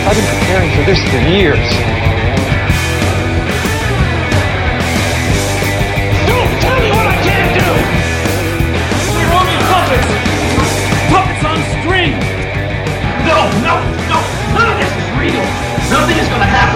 I've been preparing for this for years. Don't tell me what I can't do! We're only puppets! Puppets on string! No! None of this is real! Nothing is gonna happen